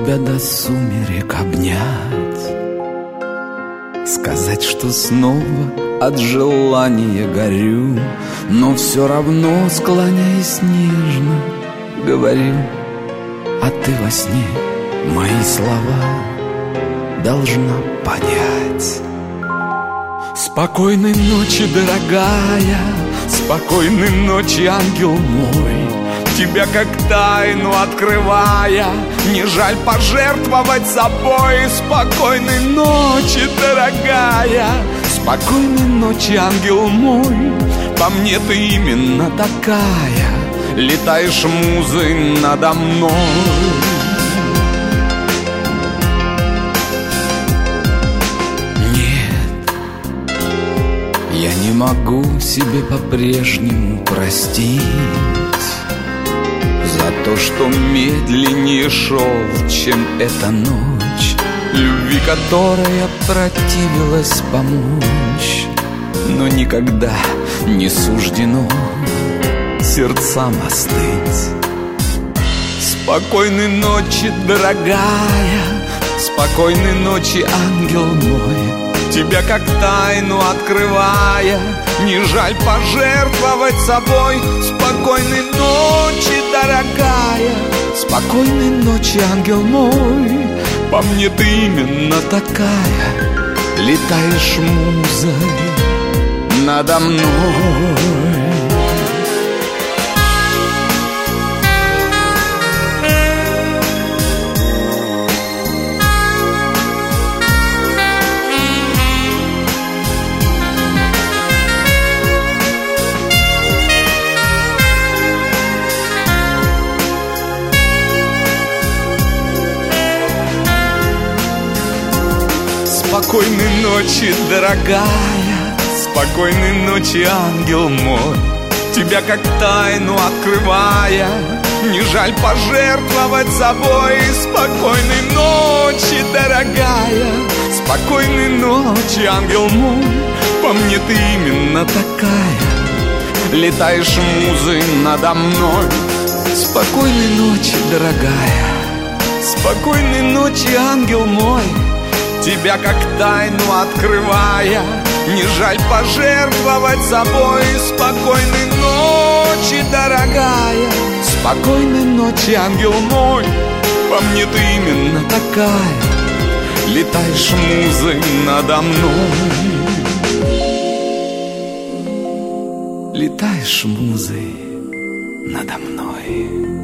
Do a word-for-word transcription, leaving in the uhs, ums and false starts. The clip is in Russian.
тебя до сумерек обнять, сказать, что снова от желания горю, но все равно, склоняясь нежно, говорю: а ты во сне мои слова должна понять. Спокойной ночи, дорогая, спокойной ночи, ангел мой. Тебя как тайну открывая, не жаль пожертвовать собой. Спокойной ночи, дорогая, спокойной ночи, ангел мой. По мне ты именно такая, летаешь музой надо мной. Нет, я не могу себе по-прежнему простить за то, что медленнее шел, чем эта ночь, любви, которая противилась помочь. Но никогда не суждено сердцам остыть. Спокойной ночи, дорогая, спокойной ночи, ангел мой. Тебя как тайну открывая, не жаль пожертвовать собой. Спокойной ночи, дорогая, спокойной ночи, ангел мой. По мне ты именно такая, летаешь музой надо мной. Спокойной ночи, дорогая, спокойной ночи, ангел мой. Тебя как тайну открывая, не жаль пожертвовать собой. Спокойной ночи, дорогая, спокойной ночи, ангел мой. По мне ты именно такая, летаешь музой надо мной. Спокойной ночи, дорогая, спокойной ночи, ангел мой. Тебя как тайну открывая, не жаль пожертвовать собой. Спокойной ночи, дорогая, спокойной ночи, ангел мой. По мне ты именно такая, летаешь музой надо мной. Летаешь музой надо мной.